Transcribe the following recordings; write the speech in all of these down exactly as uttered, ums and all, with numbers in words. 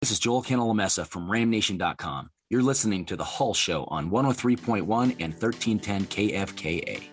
This is Joel Cantalamessa from Ram Nation dot com. You're listening to The Hull Show on one oh three point one and thirteen ten K F K A.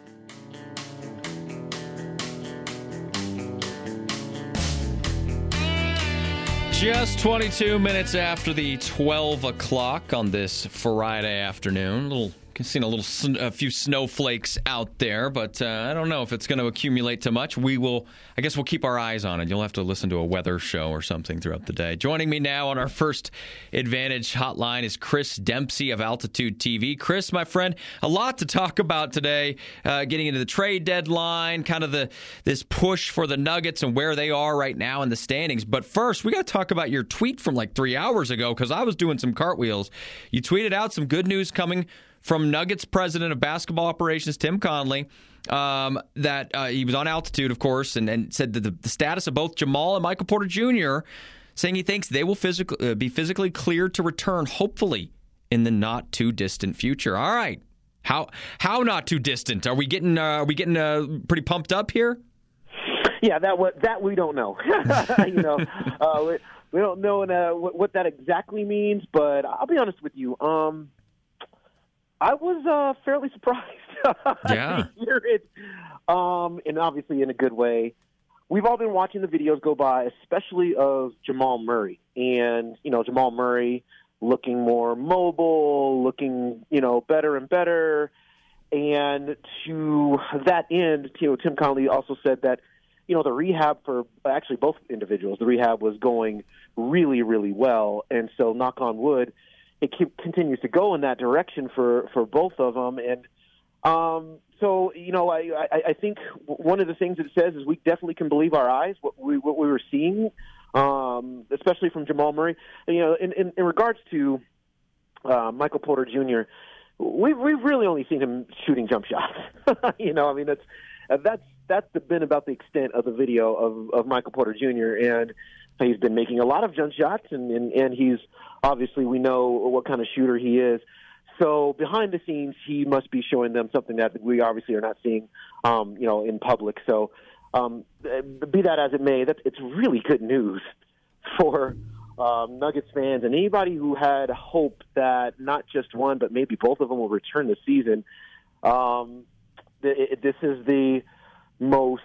Just twenty-two minutes after the twelve o'clock on this Friday afternoon. A little, seen a little, a few snowflakes out there, but uh, I don't know if it's going to accumulate too much. We will, I guess we'll keep our eyes on it. You'll have to listen to a weather show or something throughout the day. Joining me now on our first Advantage hotline is Chris Dempsey of Altitude T V. Chris, my friend, a lot to talk about today, uh, getting into the trade deadline, kind of the this push for the Nuggets and where they are right now in the standings. But first, we got to talk about your tweet from like three hours ago because I was doing some cartwheels. You tweeted out some good news coming from Nuggets president of basketball operations, Tim Conley, um, that uh, he was on Altitude, of course, and, and said that the, the status of both Jamal and Michael Porter Junior, saying he thinks they will physical, uh, be physically cleared to return, hopefully, in the not-too-distant future. All right. How how not too distant? Are we getting uh, are we getting uh, pretty pumped up here? Yeah, that what that we don't know. you know, uh, we, we don't know uh, what, what that exactly means. But I'll be honest with you. Um, I was uh, fairly surprised yeah. to hear it, um, and obviously in a good way. We've all been watching the videos go by, especially of Jamal Murray, and you know Jamal Murray looking more mobile, looking you know better and better. And to that end, you know, Tim Conley also said that you know the rehab for actually both individuals, the rehab was going really, really well, and so knock on wood, it keep, continues to go in that direction for, for both of them. And um, so, you know, I, I, I think one of the things it says is we definitely can believe our eyes, what we, what we were seeing, um, especially from Jamal Murray. And, you know, in, in, in regards to uh, Michael Porter Junior, we've, we've really only seen him shooting jump shots. you know, I mean, that's, that's, that's been about the extent of the video of, of Michael Porter Junior And he's been making a lot of jump shots, and, and, and he's obviously we know what kind of shooter he is. So behind the scenes, he must be showing them something that we obviously are not seeing, um, you know, in public. So um, be that as it may, that it's really good news for um, Nuggets fans and anybody who had hope that not just one, but maybe both of them will return this season. Um, it, this is the most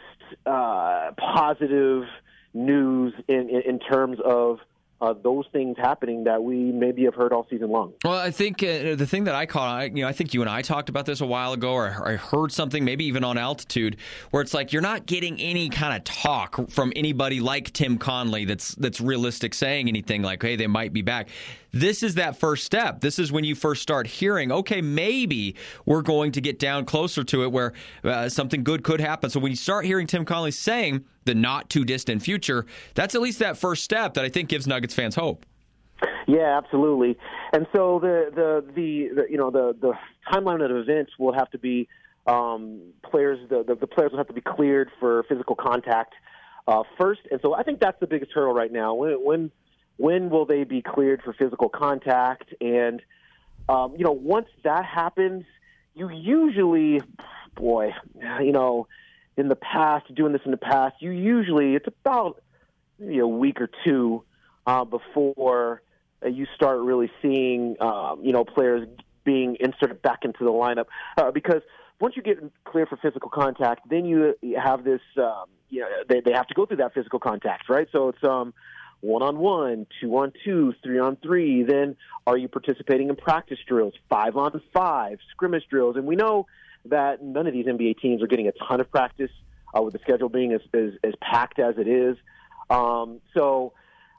uh, positive news in, in, in terms of uh, those things happening that we maybe have heard all season long. Well, I think uh, the thing that I caught, I, you know, I think you and I talked about this a while ago, or I heard something, maybe even on Altitude, where it's like you're not getting any kind of talk from anybody like Tim Conley that's that's realistic, saying anything like, hey, they might be back. This is that first step. This is when you first start hearing, okay, maybe we're going to get down closer to it where uh, something good could happen. So when you start hearing Tim Conley saying the not too distant future, that's at least that first step that I think gives Nuggets fans hope. Yeah, absolutely. And so the the the, the you know the the timeline of events will have to be um, players. The, the the players will have to be cleared for physical contact uh, first. And so I think that's the biggest hurdle right now. When when when will they be cleared for physical contact? And um, you know, once that happens, you usually, boy, you know, in the past, doing this in the past, you usually it's about maybe a week or two uh, before uh, you start really seeing, um, you know, players being inserted back into the lineup. Uh, because once you get cleared for physical contact, then you have this, um, you know, they, they have to go through that physical contact, right? So it's um, one-on-one, two-on-two, three-on-three. Then are you participating in practice drills, five-on-five, scrimmage drills? And we know that none of these N B A teams are getting a ton of practice uh, with the schedule being as, as, as packed as it is. Um, so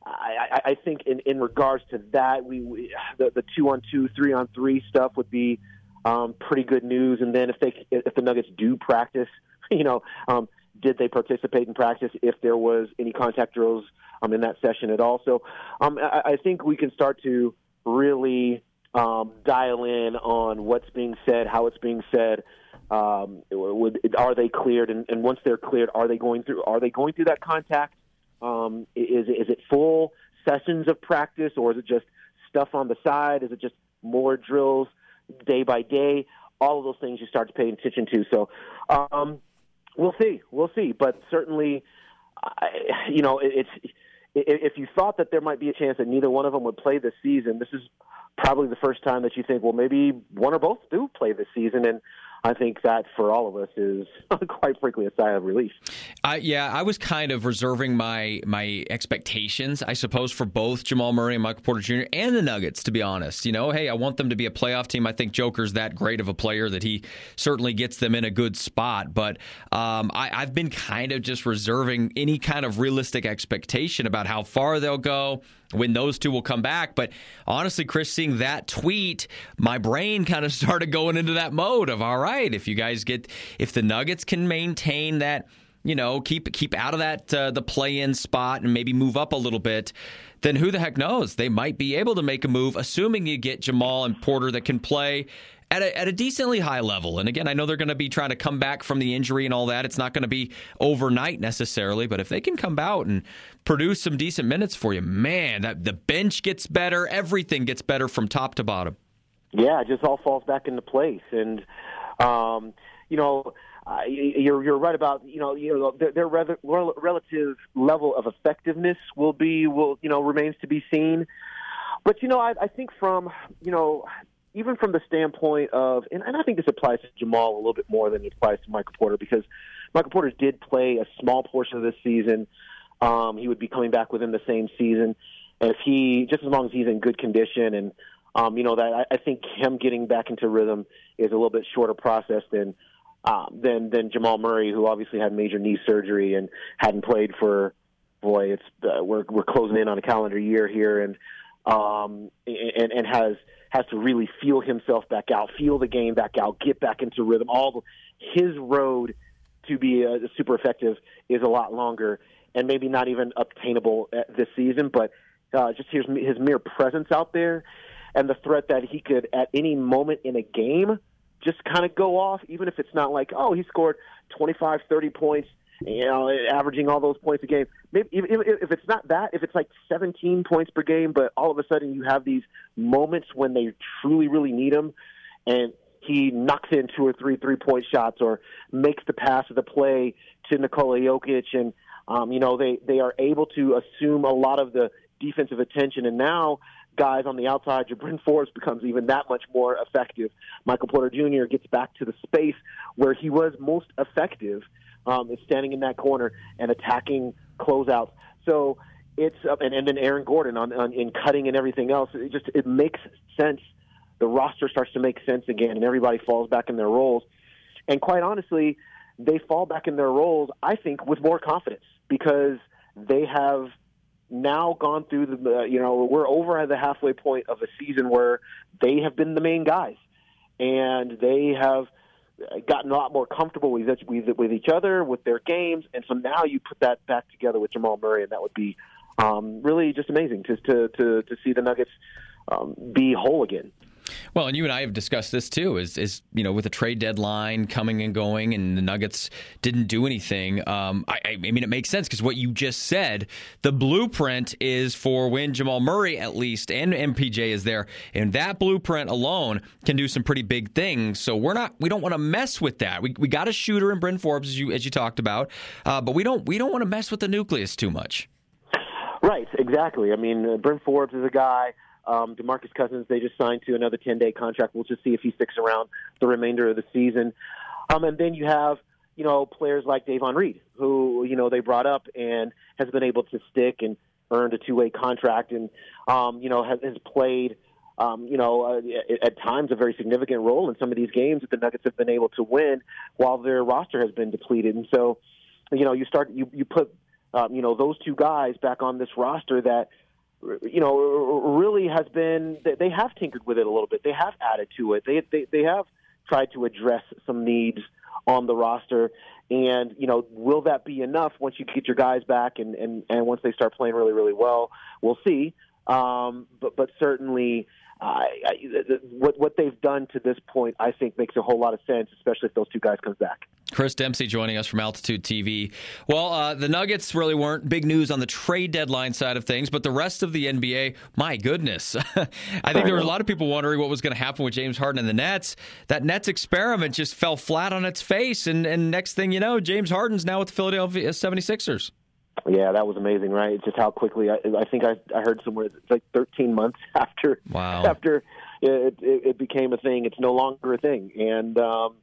I, I think in, in regards to that, we, we the, the two-on-two, three-on-three stuff would be um, pretty good news. And then if they if the Nuggets do practice, you know, um, did they participate in practice if there was any contact drills um, in that session at all? So um, I, I think we can start to really um, dial in on what's being said, how it's being said. Um, would, are they cleared? And, and once they're cleared, are they going through? Are they going through that contact? Um, is is it full sessions of practice, or is it just stuff on the side? Is it just more drills day by day? All of those things you start to pay attention to. So um, we'll see, we'll see. But certainly, I, you know, it, it's if you thought that there might be a chance that neither one of them would play this season, this is probably the first time that you think, well, maybe one or both do play this season. And I think that for all of us is quite frankly a sigh of relief. Uh, yeah, I was kind of reserving my my expectations, I suppose, for both Jamal Murray and Michael Porter Junior and the Nuggets, to be honest. You know, hey, I want them to be a playoff team. I think Joker's that great of a player that he certainly gets them in a good spot. But um, I, I've been kind of just reserving any kind of realistic expectation about how far they'll go, when those two will come back. But honestly, Chris, seeing that tweet, my brain kind of started going into that mode of, all right, if you guys get, if the Nuggets can maintain that, you know, keep keep out of that, uh, the play-in spot and maybe move up a little bit, then who the heck knows? They might be able to make a move, assuming you get Jamal and Porter that can play at a, at a decently high level. And again, I know they're going to be trying to come back from the injury and all that. It's not going to be overnight necessarily, but if they can come out and produce some decent minutes for you, man, that the bench gets better. Everything gets better from top to bottom. Yeah, it just all falls back into place. And, um, you know, uh, you're you're right about, you know, you know their, their rather, relative level of effectiveness will be, will you know, remains to be seen. But, you know, I, I think from, you know, even from the standpoint of, and, and I think this applies to Jamal a little bit more than it applies to Michael Porter, because Michael Porter did play a small portion of this season. Um, he would be coming back within the same season. And if he, just as long as he's in good condition, and, um, you know, that I, I think him getting back into rhythm is a little bit shorter process than, um, than, than Jamal Murray, who obviously had major knee surgery and hadn't played for, boy, it's, uh, we're, we're closing in on a calendar year here. And, um, and, and has, has to really feel himself back out, feel the game back out, get back into rhythm. All the, his road to be uh, super effective is a lot longer, and maybe not even obtainable this season. But uh, just his, his mere presence out there, and the threat that he could at any moment in a game just kind of go off, even if it's not like, oh, he scored twenty-five, thirty points, you know, averaging all those points a game. Maybe if, if it's not that, if it's like seventeen points per game, but all of a sudden you have these moments when they truly, really need him, and he knocks in two or three three-point shots or makes the pass or the play to Nikola Jokic, and um, you know they, they are able to assume a lot of the defensive attention, and now guys on the outside, Bryn Forbes becomes even that much more effective. Michael Porter Junior gets back to the space where he was most effective, um, is standing in that corner and attacking closeouts. So it's uh, and, and then Aaron Gordon on, on in cutting and everything else. It just it makes sense. The roster starts to make sense again, and everybody falls back in their roles. And quite honestly, they fall back in their roles, I think, with more confidence, because they have now gone through the, uh, you know, we're over at the halfway point of a season where they have been the main guys, and they have gotten a lot more comfortable with, with, with each other, with their games. And so now you put that back together with Jamal Murray, and that would be um, really just amazing to, to, to, to see the Nuggets um, be whole again. Well, and you and I have discussed this too, is, is you know, with the trade deadline coming and going and the Nuggets didn't do anything. Um, I, I mean, it makes sense because what you just said, the blueprint is for when Jamal Murray at least and M P J is there, and that blueprint alone can do some pretty big things. So we're not, we don't want to mess with that. We we got a shooter in Bryn Forbes, as you as you talked about, uh, but we don't we don't want to mess with the nucleus too much. Right, exactly. I mean, uh, Bryn Forbes is a guy. Um, DeMarcus Cousins, they just signed to another ten-day contract. We'll just see if he sticks around the remainder of the season. Um, and then you have, you know, players like Davon Reed, who, you know, they brought up and has been able to stick and earned a two-way contract and, um, you know, has, has played, um, you know, uh, at times a very significant role in some of these games that the Nuggets have been able to win while their roster has been depleted. And so, you know, you start, you, you put, um, you know, those two guys back on this roster that, you know, really has been, they have tinkered with it a little bit. They have added to it. They, they, they have tried to address some needs on the roster. And, you know, will that be enough once you get your guys back and, and, and once they start playing really, really well? We'll see. Um, but, but certainly uh, I, the, what, what they've done to this point, I think, makes a whole lot of sense, especially if those two guys come back. Chris Dempsey joining us from Altitude T V. Well, uh, the Nuggets really weren't big news on the trade deadline side of things, but the rest of the N B A, my goodness. I think there were a lot of people wondering what was going to happen with James Harden and the Nets. That Nets experiment just fell flat on its face, and, and next thing you know, James Harden's now with the Philadelphia seventy-sixers. Yeah, that was amazing, right? It's just how quickly I, I think I, I heard somewhere it's like thirteen months after wow. after it, it, it became a thing. It's no longer a thing, and um,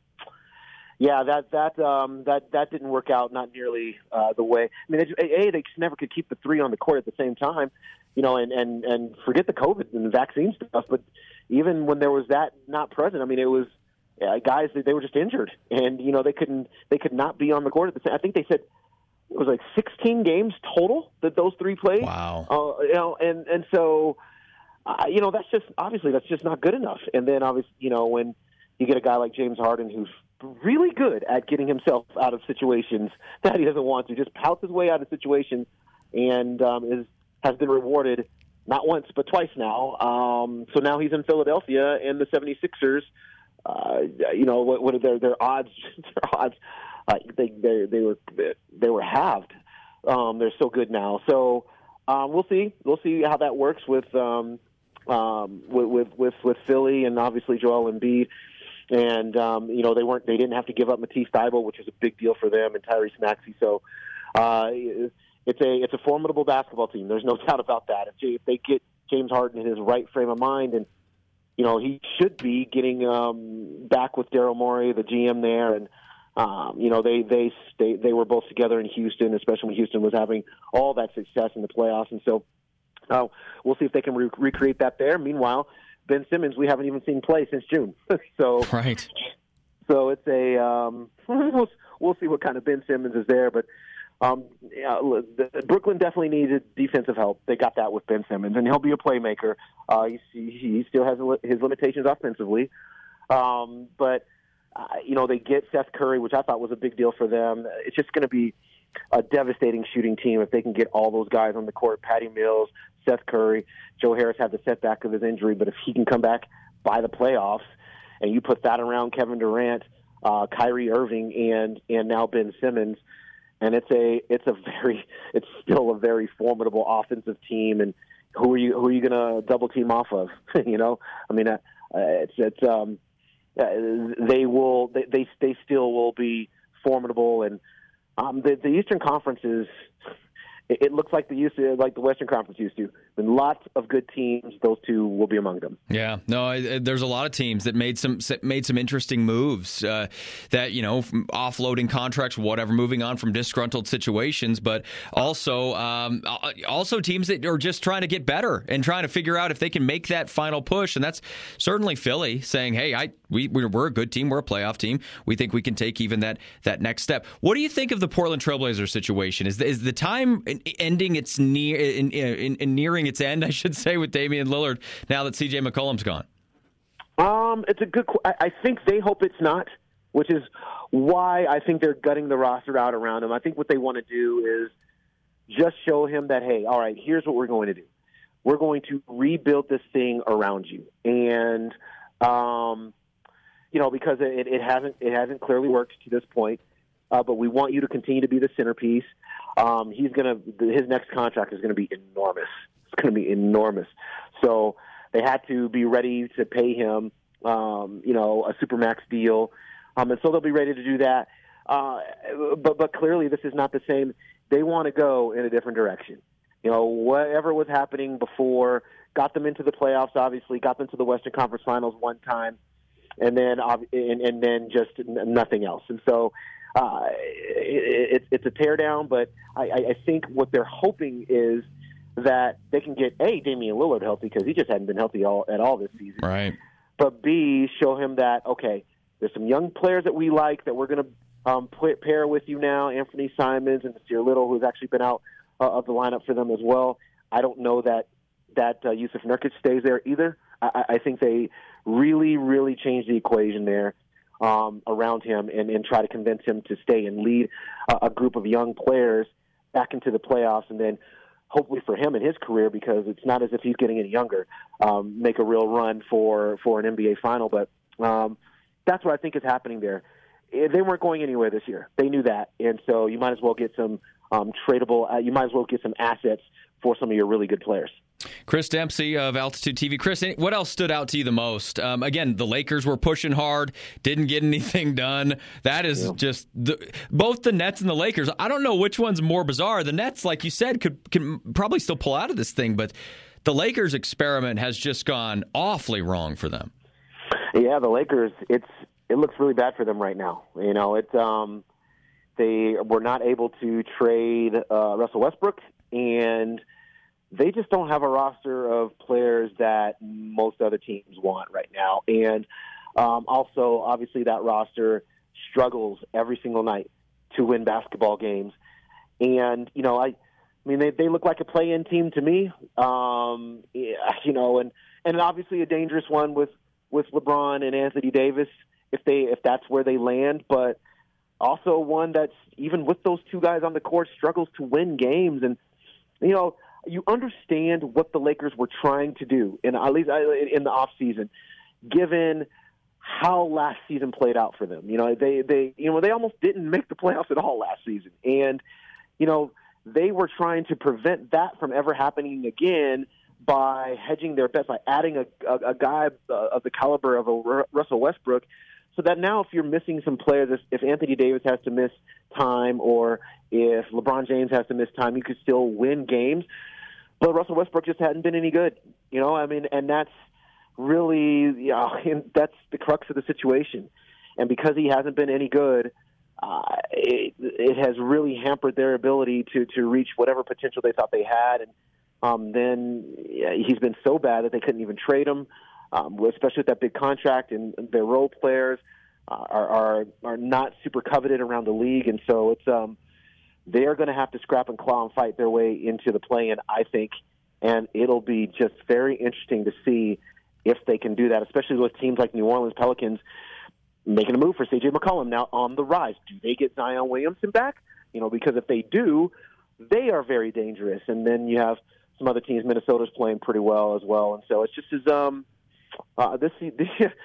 yeah, that that um, that that didn't work out not nearly uh, the way. I mean, a they just never could keep the three on the court at the same time, you know, and and and forget the COVID and the vaccine stuff. But even when there was that not present, I mean, it was uh, guys they were just injured, and you know they couldn't they could not be on the court at the same. I think they said. It was like sixteen games total that those three played. Wow. Uh, you know, and and so, uh, you know, that's just obviously that's just not good enough. And then obviously, you know, when you get a guy like James Harden who's really good at getting himself out of situations that he doesn't want to, just pouts his way out of situations, and um, is has been rewarded not once but twice now. Um, so now he's in Philadelphia, and the seventy-sixers, uh, you know, what, what are their their odds? their odds. Uh, they, they they were they were halved. Um, they're so good now. So um, we'll see. We'll see how that works with um, um, with, with with with Philly and obviously Joel Embiid. And um, you know they weren't they didn't have to give up Matisse Thybulle, which is a big deal for them, and Tyrese Maxey. So uh, it's a it's a formidable basketball team. There's no doubt about that. If, if they get James Harden in his right frame of mind, and you know he should be getting um, back with Daryl Morey, the G M there, and. Um, you know, they, they they they were both together in Houston, especially when Houston was having all that success in the playoffs. And so uh, we'll see if they can re- recreate that there. Meanwhile, Ben Simmons, we haven't even seen play since June. so right. So it's a um, we'll, we'll see what kind of Ben Simmons is there. But um, yeah, the, Brooklyn definitely needed defensive help. They got that with Ben Simmons, and he'll be a playmaker. Uh, he, he still has his limitations offensively, um, but. Uh, you know, they get Seth Curry, which I thought was a big deal for them. It's just going to be a devastating shooting team if they can get all those guys on the court. Patty Mills, Seth Curry, Joe Harris had the setback of his injury, but if he can come back by the playoffs and you put that around Kevin Durant, uh, Kyrie Irving, and and now Ben Simmons, and it's a it's a very it's still a very formidable offensive team. And who are you who are you going to double team off of? you know, I mean, uh, it's it's um. Uh, they will. They, they they still will be formidable, and um, the the Eastern Conference is. It, it looks like the used to, like the Western Conference used to. And lots of good teams. Those two will be among them. Yeah, no, I, there's a lot of teams that made some made some interesting moves. Uh, that you know, offloading contracts, whatever, moving on from disgruntled situations, but also um, also teams that are just trying to get better and trying to figure out if they can make that final push. And that's certainly Philly saying, "Hey, I we we're a good team. We're a playoff team. We think we can take even that that next step." What do you think of the Portland Trailblazers situation? Is the, is the time ending its near in, in, in nearing its end, I should say, with Damian Lillard now that C J McCollum's gone? Um, it's a good. I, I think they hope it's not, which is why I think they're gutting the roster out around him. I think what they want to do is just show him that, hey, all right, here's what we're going to do. We're going to rebuild this thing around you, and um, you know, because it, it hasn't it hasn't clearly worked to this point. Uh, but we want you to continue to be the centerpiece. Um, he's gonna his next contract is going to be enormous. It's going to be enormous. So they had to be ready to pay him, um, you know, a supermax deal, um, and so they'll be ready to do that. Uh, but but clearly, this is not the same. They want to go in a different direction. You know, whatever was happening before got them into the playoffs. Obviously, got them to the Western Conference Finals one time, and then and, and then just nothing else. And so. Uh, it, it, it's a teardown, but I, I think what they're hoping is that they can get A, Damian Lillard healthy because he just hadn't been healthy all, at all this season. Right. But B, show him that, okay, there's some young players that we like that we're going to um, put, pair with you now, Anthony Simons and Nasir Little, who's actually been out uh, of the lineup for them as well. I don't know that, that uh, Yusuf Nurkic stays there either. I, I think they really, really changed the equation there. Um, around him and, and try to convince him to stay and lead uh, a group of young players back into the playoffs, and then hopefully for him and his career, because it's not as if he's getting any younger, um, make a real run for, for an N B A final. But um, that's what I think is happening there. They weren't going anywhere this year. They knew that, and so you might as well get some um, tradable. Uh, you might as well get some assets for some of your really good players. Chris Dempsey of Altitude T V. Chris, what else stood out to you the most? Um, again, the Lakers were pushing hard, didn't get anything done. That is yeah. just the, both the Nets and the Lakers. I don't know which one's more bizarre. The Nets, like you said, could can probably still pull out of this thing, but the Lakers experiment has just gone awfully wrong for them. Yeah, the Lakers, it's it looks really bad for them right now. You know, it's um, they were not able to trade uh, Russell Westbrook, and they just don't have a roster of players that most other teams want right now. And um, also, obviously, that roster struggles every single night to win basketball games. And, you know, I, I mean, they, they look like a play-in team to me, um, yeah, you know, and, and obviously a dangerous one with, with LeBron and Anthony Davis if they if that's where they land. But also one that's, even with those two guys on the court, struggles to win games. And, you know, you understand what the Lakers were trying to do, in, at least in the offseason, given how last season played out for them. You know, they, they, you know, they almost didn't make the playoffs at all last season. And, you know, they were trying to prevent that from ever happening again by hedging their bets, by adding a, a, a guy of the caliber of a Russell Westbrook, so that now if you're missing some players, if, if Anthony Davis has to miss time or if LeBron James has to miss time, you could still win games. But Russell Westbrook just hadn't been any good, you know. I mean, and that's really, you know, that's the crux of the situation. And because he hasn't been any good, uh, it, it has really hampered their ability to to reach whatever potential they thought they had. And um, then yeah, he's been so bad that they couldn't even trade him, um, especially with that big contract. And their role players uh, are, are are not super coveted around the league, and so it's um. They are going to have to scrap and claw and fight their way into the play-in, I think, and it'll be just very interesting to see if they can do that, especially with teams like New Orleans Pelicans making a move for C J McCollum now on the rise. Do they get Zion Williamson back? You know, because if they do, they are very dangerous. And then you have some other teams. Minnesota's playing pretty well as well, and so it's just as um uh, this. this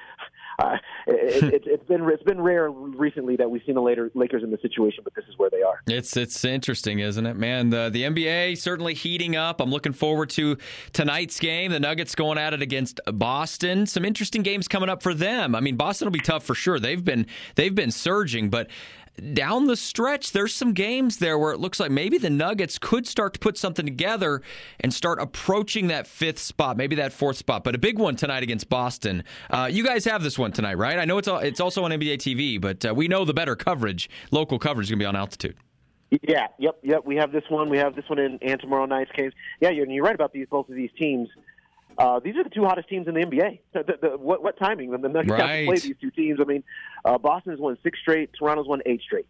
Uh, it, it, it's been it's been rare recently that we've seen the later Lakers in the situation, but this is where they are. It's it's interesting, isn't it, man? The the N B A certainly heating up. I'm looking forward to tonight's game. The Nuggets going at it against Boston. Some interesting games coming up for them. I mean, Boston will be tough for sure. They've been they've been surging, but down the stretch, there's some games there where it looks like maybe the Nuggets could start to put something together and start approaching that fifth spot, maybe that fourth spot. But a big one tonight against Boston. Uh, you guys have this one tonight, right? I know it's all, it's also on N B A T V, but uh, we know the better coverage, local coverage, is going to be on Altitude. Yeah, yep, yep. We have this one. We have this one in and tomorrow night's games. Yeah, you're, you're right about these both of these teams. Uh, these are the two hottest teams in the N B A. The, the, the, what, what timing? The Nuggets right. have to play these two teams. I mean, uh, Boston's won six straight. Toronto's won eight straight.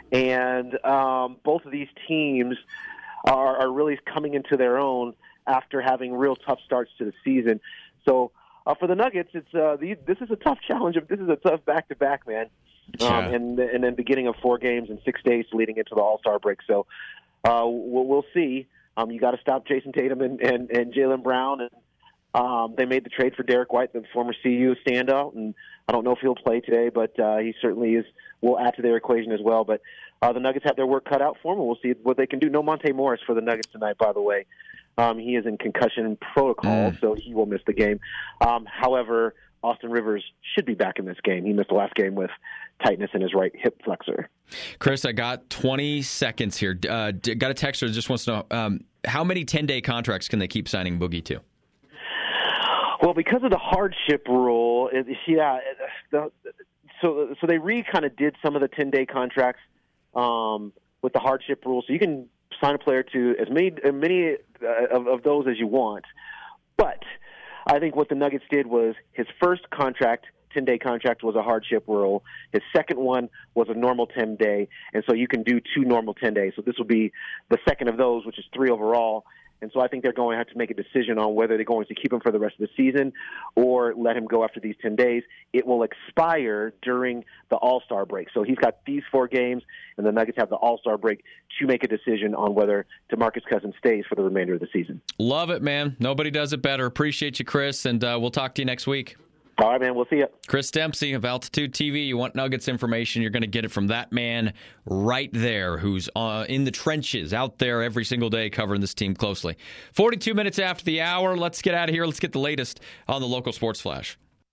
And um, both of these teams are, are really coming into their own after having real tough starts to the season. So uh, for the Nuggets, it's uh, the, this is a tough challenge. This is a tough back-to-back, man. Yeah. Um, and, and then beginning of four games in six days leading into the All-Star break. So uh, we'll, we'll see. Um, you got to stop Jason Tatum and, and, and Jaylen Brown, and Um, they made the trade for Derek White, the former C U standout, and I don't know if he'll play today, but uh, he certainly is. Will add to their equation as well. But uh, the Nuggets have their work cut out for them. We'll see what they can do. No Monte Morris for the Nuggets tonight, by the way. Um, he is in concussion protocol, mm. so he will miss the game. Um, however, Austin Rivers should be back in this game. He missed the last game with tightness in his right hip flexor. Chris, I got twenty seconds here. Uh, got a texter that just wants to know um, how many ten-day contracts can they keep signing Boogie to? Well, because of the hardship rule, it, yeah, the, so so they re kind of did some of the ten-day contracts um, with the hardship rule. So you can sign a player to as many as many uh, of, of those as you want. But I think what the Nuggets did was his first contract, ten-day contract, was a hardship rule. His second one was a normal ten-day, and so you can do two normal ten-days. So this will be the second of those, which is three overall. And so I think they're going to have to make a decision on whether they're going to keep him for the rest of the season or let him go after these ten days. It will expire during the All-Star break. So he's got these four games, and the Nuggets have the All-Star break to make a decision on whether DeMarcus Cousins stays for the remainder of the season. Love it, man. Nobody does it better. Appreciate you, Chris, and uh, we'll talk to you next week. All right, man. We'll see you. Chris Dempsey of Altitude T V. You want Nuggets information, you're going to get it from that man right there who's uh, in the trenches, out there every single day covering this team closely. forty-two minutes after the hour. Let's get out of here. Let's get the latest on the local sports flash.